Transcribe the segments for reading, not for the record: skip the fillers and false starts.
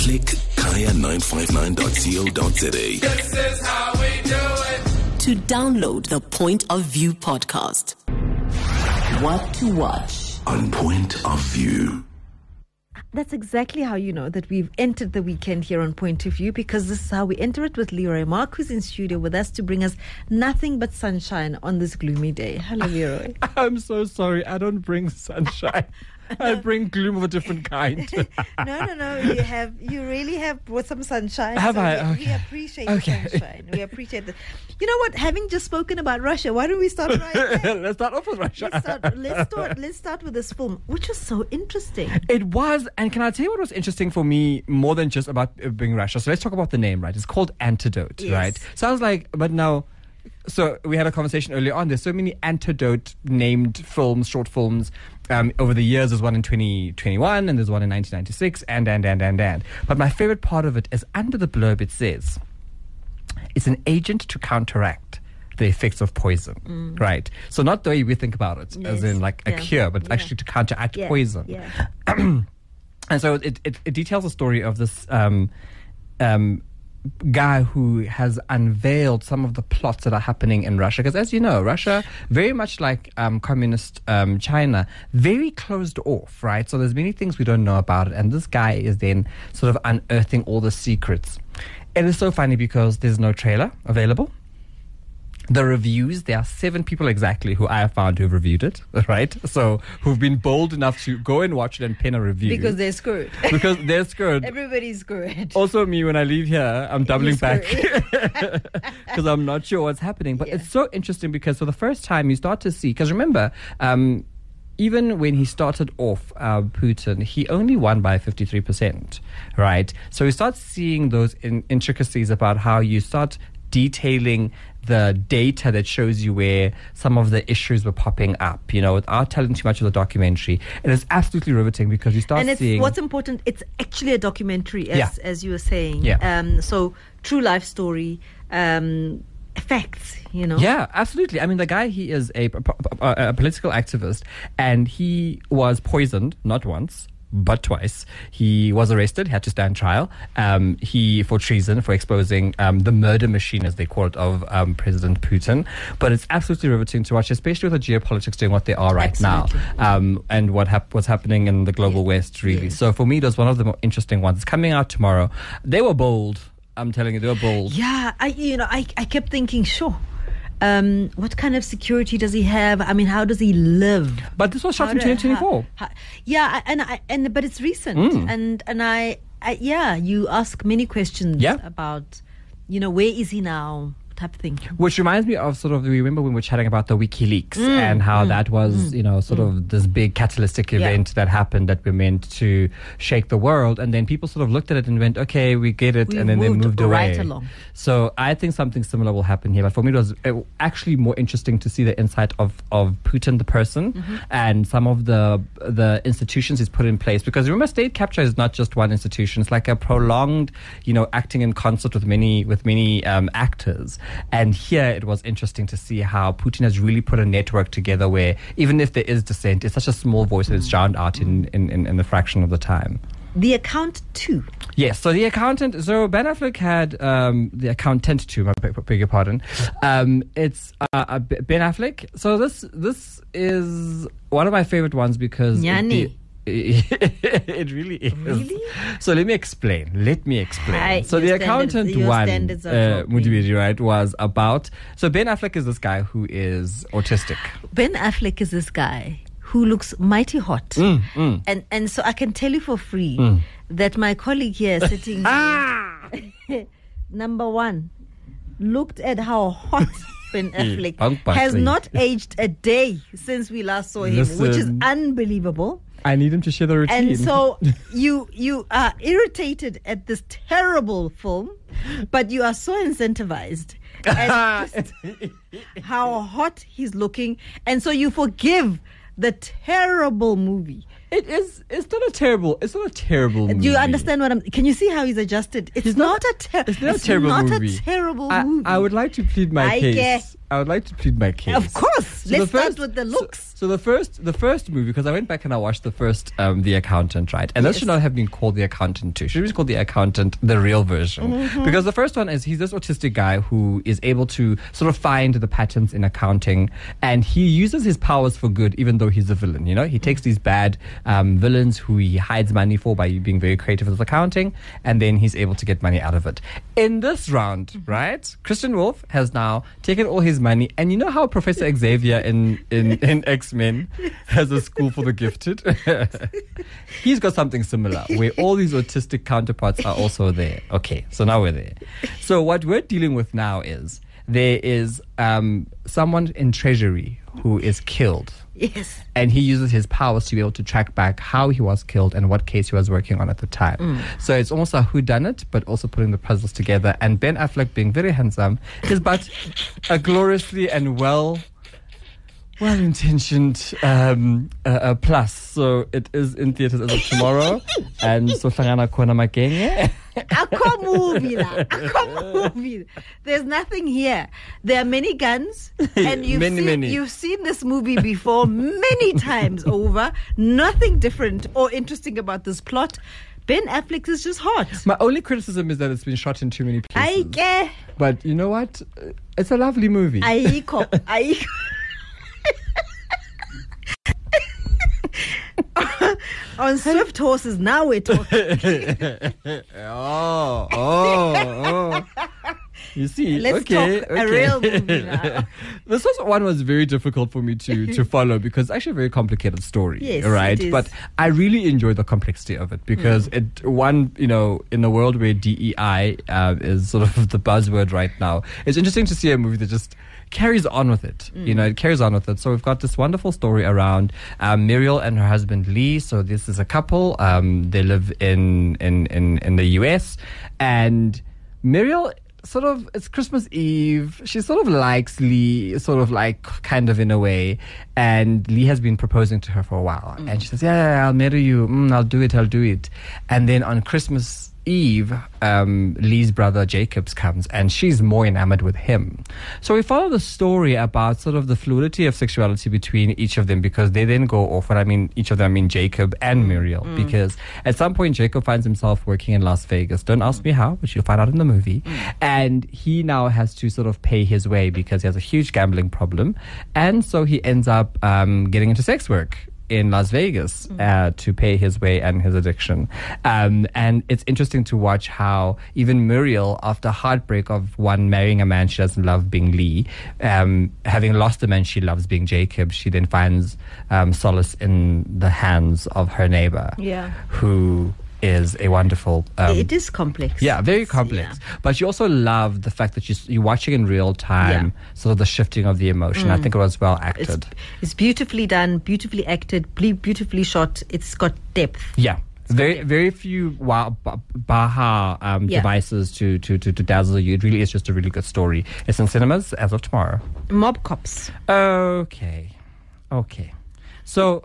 Click kaya959.co.za. This is how we do it. To download the Point of View podcast. What to watch On Point of View. That's exactly how you know that we've entered the weekend here on Point of View, because this is how we enter it with Leroy Mark, who's in studio with us to bring us nothing but sunshine on this gloomy day. Hello, Leroy. I'm so sorry. I don't bring sunshine. I bring gloom of a different kind. No. You really have brought some sunshine. Have so I? We Okay. appreciate the sunshine. We appreciate it. You know what? Having just spoken about Russia, why don't we start right there? Let's start off with Russia. Let's start with this film, which was so interesting. It was, and can I tell you what was interesting for me more than just about being Russia? So let's talk about the name, right? It's called Antidote, Yes. right? Sounds like, but now, so we had a conversation earlier on. There's so many Antidote named films, short films. Over the years, there's one in 2021 and there's one in 1996 and. But my favorite part of it is under the blurb it says, it's an agent to counteract the effects of poison, right? So not the way we think about it, as in like a cure, but actually to counteract poison. Yeah. And so it details the story of this guy who has unveiled some of the plots that are happening in Russia. Because as you know, Russia, very much like communist China, very closed off, right? So there's many things we don't know about it. And this guy is then sort of unearthing all the secrets. It is so funny because there's no trailer available. The reviews, there are 7 people exactly who I have found who've reviewed it, right? So who've been bold enough to go and watch it and pen a review. Because they're screwed. Because they're screwed. Everybody's screwed. Also me, when I leave here, I'm doubling back screwed. because I'm not sure what's happening. But it's so interesting because for the first time you start to see, because remember, even when he started off, Putin, he only won by 53%, right? So you start seeing those intricacies about how you start detailing the data that shows you where some of the issues were popping up, you know, without telling too much of the documentary. It is absolutely riveting because you start seeing... what's important, it's actually a documentary, as you were saying. Yeah. So, true life story, facts, you know. Yeah, absolutely. I mean, the guy, he is a political activist, and he was poisoned, not once, but twice. He was arrested, had to stand trial. He for treason, for exposing the murder machine, as they call it, of President Putin. But it's absolutely riveting to watch, especially with the geopolitics doing what they are right now, and what's happening in the global West, really. Yeah. So for me, it was one of the more interesting ones. It's coming out tomorrow. They were bold. I'm telling you, they were bold. Yeah, I kept thinking, sure. What kind of security does he have? I mean, how does he live? But this was shot in 2024. But it's recent, and you ask many questions about, you know, where is he now? Type of thing. Which reminds me of sort of, remember when we were chatting about the WikiLeaks and how that was, you know, sort of this big catalytic event that happened that were meant to shake the world. And then people sort of looked at it and went, okay, we get it. And then they moved away. Right along. So I think something similar will happen here. But for me, it was actually more interesting to see the insight of Putin, the person, and some of the institutions he's put in place. Because remember, state capture is not just one institution. It's like a prolonged, you know, acting in concert with many actors. And here it was interesting to see how Putin has really put a network together where even if there is dissent, it's such a small voice and it's drowned out in a fraction of the time. The Accountant 2. Yes, so The Accountant. So Ben Affleck had The Accountant 2, I beg your pardon. It's Ben Affleck. So this is one of my favorite ones because... It really is. Really? So let me explain. Hi, So The Accountant one, Mudibiri, right, was about... So Ben Affleck is this guy who is autistic. Ben Affleck is this guy who looks mighty hot. And so I can tell you for free that my colleague here sitting here, number one, looked at how hot Ben Affleck has not aged a day since we last saw him, which is unbelievable. I need him to share the routine. And so you are irritated at this terrible film, but you are so incentivized at just how hot he's looking. And so you forgive the terrible movie It is. It's not a terrible. It's not a terrible movie. Do you understand what I'm? Can you see how he's adjusted? It's not a terrible. It's not a terrible movie. a terrible movie. I would like to plead my case. I would like to plead my case. Of course. So Let's start with the looks. So the first movie, because I went back and I watched the first The Accountant, right? And that should not have been called The Accountant 2. It should be called The Accountant, the real version. Mm-hmm. Because the first one is he's this autistic guy who is able to sort of find the patterns in accounting, and he uses his powers for good, even though he's a villain. You know, he takes these bad villains who he hides money for by being very creative with accounting, and then he's able to get money out of it. In this round, right, Christian Wolff has now taken all his money, and you know how Professor Xavier in X-Men has a school for the gifted? He's got something similar, where all these autistic counterparts are also there. Okay, so now we're there. So what we're dealing with now is there is someone in Treasury who is killed. Yes. And he uses his powers to be able to track back how he was killed and what case he was working on at the time. So it's almost a whodunit, but also putting the puzzles together. And Ben Affleck, being very handsome, is but a gloriously and well-intentioned plus. So it is in theaters as of tomorrow. And so Hlangana Kona Makenge. Akho movie. There's nothing here. There are many guns, and you've seen this movie before many times over. Nothing different or interesting about this plot. Ben Affleck is just hot. My only criticism is that it's been shot in too many places. But you know what? It's a lovely movie. Aiko. On swift horses, now we're talking. Oh. You see, Let's talk a real movie now. This one was very difficult for me to follow because it's actually a very complicated story, yes, right? It is. But I really enjoy the complexity of it because in a world where DEI is sort of the buzzword right now, it's interesting to see a movie that just carries on with it. It carries on with it. So we've got this wonderful story around Muriel and her husband Lee. So this is a couple. They live in the US, and Muriel sort of, it's Christmas Eve. She sort of likes Lee, sort of like kind of in a way. And Lee has been proposing to her for a while. And she says, yeah, I'll marry you. I'll do it. And then on Christmas Eve, Lee's brother Jacobs comes, and she's more enamored with him. So we follow the story about sort of the fluidity of sexuality between each of them, because they then go off. And I mean each of them, I mean Jacob and Muriel, because at some point Jacob finds himself working in Las Vegas. Don't ask me how, but you'll find out in the movie. And he now has to sort of pay his way because he has a huge gambling problem, and so he ends up getting into sex work in Las Vegas to pay his way and his addiction. And it's interesting to watch how even Muriel, after heartbreak of one marrying a man she doesn't love being Lee, having lost the man she loves being Jacob, she then finds solace in the hands of her neighbor, who is a wonderful... it is complex. Yeah, very complex. Yeah. But you also love the fact that you're watching in real time, sort of the shifting of the emotion. I think it was well acted. It's beautifully done, beautifully acted, beautifully shot. It's got depth. Yeah. Very few Baha devices to dazzle you. It really is just a really good story. It's in cinemas as of tomorrow. Mob Cops. Okay. So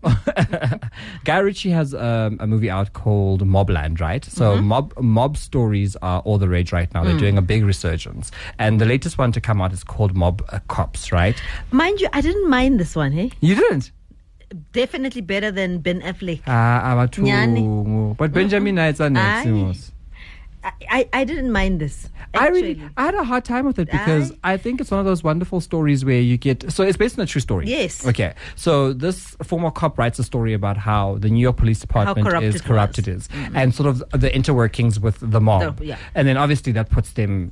Guy Ritchie has a movie out called Mobland, right? So mob stories are all the rage right now. They're doing a big resurgence. And the latest one to come out is called Mob Cops, right? Mind you, I didn't mind this one, hey? You didn't? Definitely better than Ben Affleck. But Benjamin Knight's on next. I didn't mind this. I had a hard time with it because I think it's one of those wonderful stories where you get... So it's based on a true story. Yes. Okay. So this former cop writes a story about how the New York Police Department is corrupted. And sort of the interworkings with the mob. And then obviously that puts them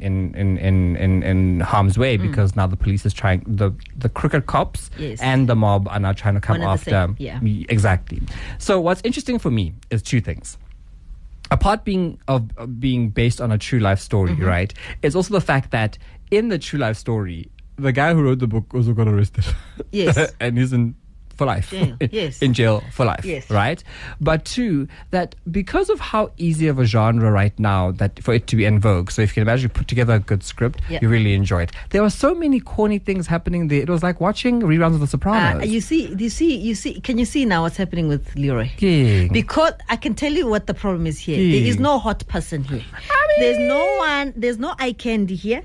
in harm's way because now the police is trying... The crooked cops and the mob are now trying to come after them. Yeah. Exactly. So what's interesting for me is two things. Apart of being based on a true life story, right? It's also the fact that in the true life story, the guy who wrote the book also got arrested. Yes. And he's in for life. Jail, yes. In jail for life. Yes. Right? But two, that because of how easy of a genre right now that for it to be in vogue, so if you can imagine you put together a good script, Yeah. you really enjoy it. There were so many corny things happening there. It was like watching reruns of The Sopranos. You see. Can you see now what's happening with Leroy? King. Because I can tell you what the problem is here. There is no hot person here. There's no one. There's no eye candy here.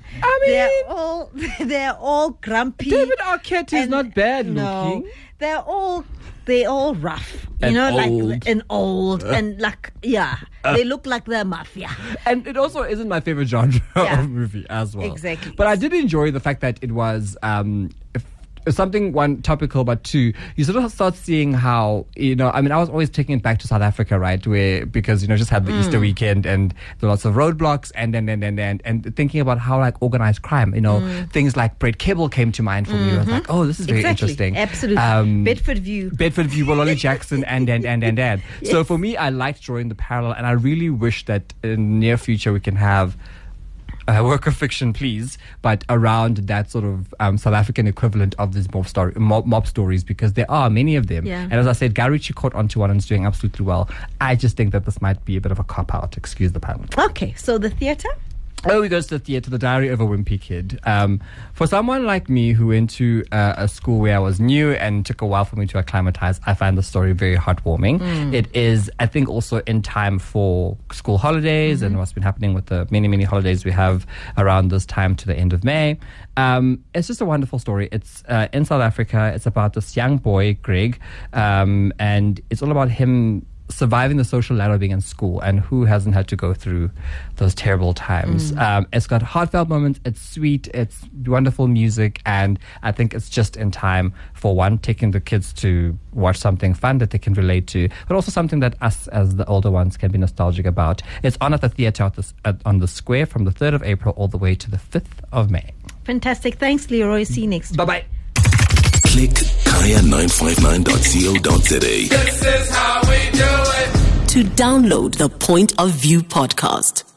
They're all grumpy. David Arquette is and- not bad no, looking. They're all rough. And old. like and old and like they look like they're mafia. And it also isn't my favorite genre Yeah. of movie as well. Exactly. But I did enjoy the fact that it was something, one, topical, but two, you sort of start seeing how, I was always taking it back to South Africa, right, because just had the Easter weekend and there were lots of roadblocks and thinking about how, like, organized crime, things like Brett Kibble came to mind for me. I was like, oh, this is very interesting. Absolutely. Bedford View, Bololi Jackson, and. So for me, I liked drawing the parallel, and I really wish that in the near future we can have a work of fiction, please, but around that sort of South African equivalent of these mob stories, because there are many of them. Yeah. And as I said, Guy Ritchie caught onto one and is doing absolutely well. I just think that this might be a bit of a cop-out, excuse the pun. Okay, so the theatre? Oh, we go to the theatre, The Diary of a Wimpy Kid. For someone like me who went to a school where I was new and took a while for me to acclimatize, I find the story very heartwarming. It is, I think, also in time for school holidays and what's been happening with the many, many holidays we have around this time to the end of May. It's just a wonderful story. It's in South Africa. It's about this young boy, Greg, and it's all about him surviving the social ladder being in school, and who hasn't had to go through those terrible times. It's got heartfelt moments, it's sweet, it's wonderful music, and I think it's just in time for one, taking the kids to watch something fun that they can relate to, but also something that us as the older ones can be nostalgic about. It's on at the theatre on the Square from the 3rd of April all the way to the 5th of May. Fantastic. Thanks, Leroy. See you next week. Bye-bye. Click kaya959.co.za. This is how we do it. To download the Point of View podcast,